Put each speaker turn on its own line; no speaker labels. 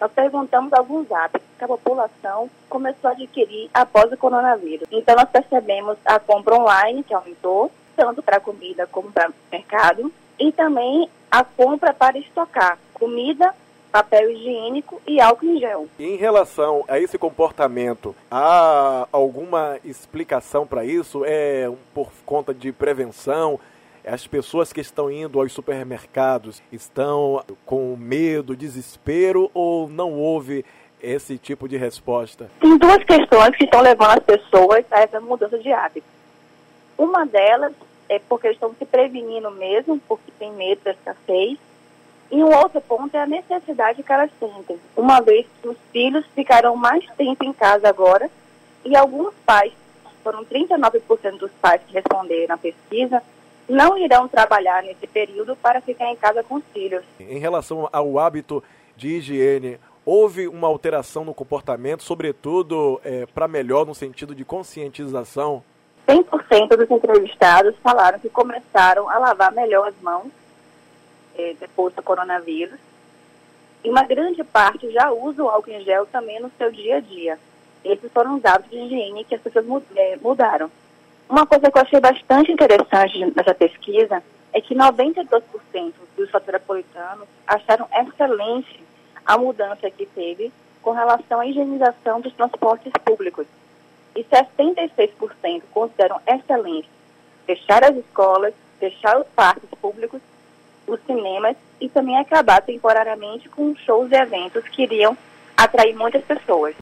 nós perguntamos alguns hábitos que a população começou a adquirir após o coronavírus. Então, nós percebemos a compra online, que aumentou, tanto para comida como para o mercado, e também a compra para estocar comida, papel higiênico e álcool em gel.
Em relação a esse comportamento, há alguma explicação para isso? É por conta de prevenção? As pessoas que estão indo aos supermercados estão com medo, desespero, ou não houve esse tipo de resposta?
Tem duas questões que estão levando as pessoas a essa mudança de hábito. Uma delas é porque estão se prevenindo mesmo, porque tem medo da escassez. E um outro ponto é a necessidade que elas sentem, uma vez que os filhos ficarão mais tempo em casa agora, e alguns pais, foram 39% dos pais que responderam na pesquisa, não irão trabalhar nesse período para ficar em casa com os filhos.
Em relação ao hábito de higiene, houve uma alteração no comportamento, sobretudo para melhor no sentido de conscientização?
100% dos entrevistados falaram que começaram a lavar melhor as mãos depois do coronavírus. E uma grande parte já usa o álcool em gel também no seu dia a dia. Esses foram os hábitos de higiene que as pessoas mudaram. Uma coisa que eu achei bastante interessante nessa pesquisa é que 92% dos soteropolitanos acharam excelente a mudança que teve com relação à higienização dos transportes públicos. E 66% consideram excelente fechar as escolas, fechar os parques públicos, os cinemas e também acabar temporariamente com shows e eventos que iriam atrair muitas pessoas.